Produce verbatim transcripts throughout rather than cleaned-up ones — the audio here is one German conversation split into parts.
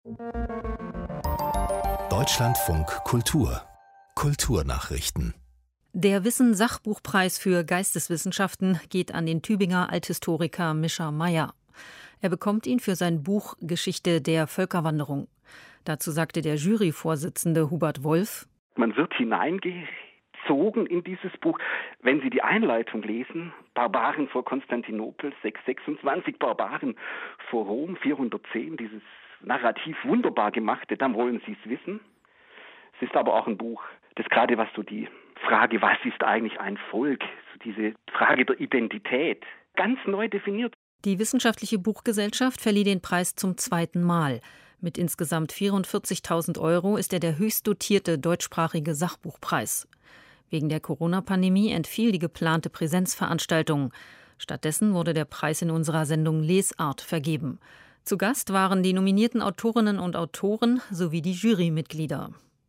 Deutschlandfunk Kultur Kulturnachrichten. Der Wissen-Sachbuchpreis für Geisteswissenschaften geht an den Tübinger Althistoriker Mischa Meyer. Er bekommt ihn für sein Buch Geschichte der Völkerwanderung. Dazu sagte der Juryvorsitzende Hubert Wolf: Man wird hineingezogen in dieses Buch. Wenn Sie die Einleitung lesen, Barbaren vor Konstantinopel, sechshundertsechsundzwanzig Barbaren vor Rom, vierhundertzehn, dieses narrativ wunderbar gemachte, dann wollen Sie es wissen. Es ist aber auch ein Buch, das gerade was so die Frage, was ist eigentlich ein Volk, so diese Frage der Identität, ganz neu definiert. Die Wissenschaftliche Buchgesellschaft verlieh den Preis zum zweiten Mal. Mit insgesamt vierundvierzigtausend Euro ist er der höchst dotierte deutschsprachige Sachbuchpreis. Wegen der Corona-Pandemie entfiel die geplante Präsenzveranstaltung. Stattdessen wurde der Preis in unserer Sendung Lesart vergeben. Zu Gast waren die nominierten Autorinnen und Autoren sowie die Jurymitglieder.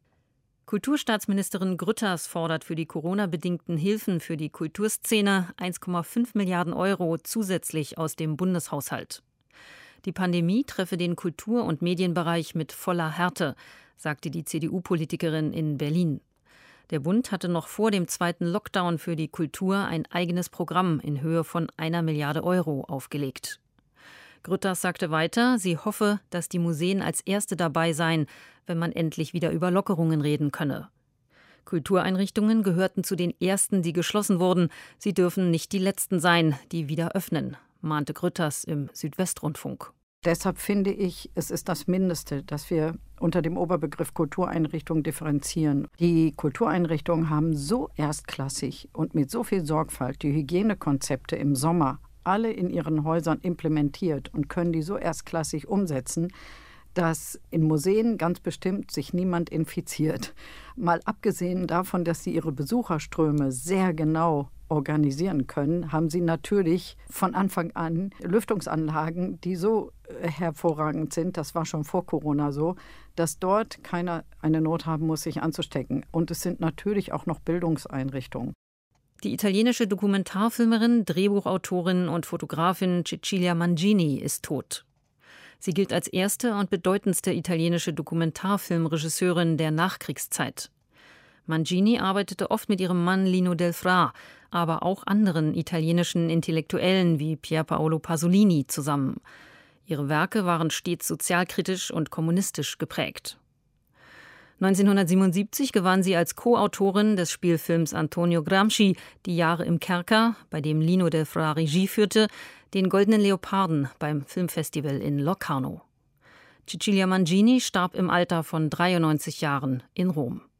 Kulturstaatsministerin Grütters fordert für die Corona-bedingten Hilfen für die Kulturszene eins Komma fünf Milliarden Euro zusätzlich aus dem Bundeshaushalt. Die Pandemie treffe den Kultur- und Medienbereich mit voller Härte, sagte die C D U-Politikerin in Berlin. Der Bund hatte noch vor dem zweiten Lockdown für die Kultur ein eigenes Programm in Höhe von einer Milliarde Euro aufgelegt. Grütters sagte weiter, sie hoffe, dass die Museen als Erste dabei seien, wenn man endlich wieder über Lockerungen reden könne. Kultureinrichtungen gehörten zu den ersten, die geschlossen wurden. Sie dürfen nicht die letzten sein, die wieder öffnen, mahnte Grütters im Südwestrundfunk. Deshalb finde ich, es ist das Mindeste, dass wir unter dem Oberbegriff Kultureinrichtungen differenzieren. Die Kultureinrichtungen haben so erstklassig und mit so viel Sorgfalt die Hygienekonzepte im Sommer alle in ihren Häusern implementiert und können die so erstklassig umsetzen, dass in Museen ganz bestimmt sich niemand infiziert. Mal abgesehen davon, dass sie ihre Besucherströme sehr genau organisieren können, haben sie natürlich von Anfang an Lüftungsanlagen, die so hervorragend sind, das war schon vor Corona so, dass dort keiner eine Not haben muss, sich anzustecken. Und es sind natürlich auch noch Bildungseinrichtungen. Die italienische Dokumentarfilmerin, Drehbuchautorin und Fotografin Cecilia Mangini ist tot. Sie gilt als erste und bedeutendste italienische Dokumentarfilmregisseurin der Nachkriegszeit. Mangini arbeitete oft mit ihrem Mann Lino Del Fra, aber auch anderen italienischen Intellektuellen wie Pier Paolo Pasolini zusammen. Ihre Werke waren stets sozialkritisch und kommunistisch geprägt. neunzehnhundertsiebenundsiebzig gewann sie als Co-Autorin des Spielfilms Antonio Gramsci Die Jahre im Kerker, bei dem Lino Del Fra Regie führte, den Goldenen Leoparden beim Filmfestival in Locarno. Cecilia Mangini starb im Alter von dreiundneunzig Jahren in Rom.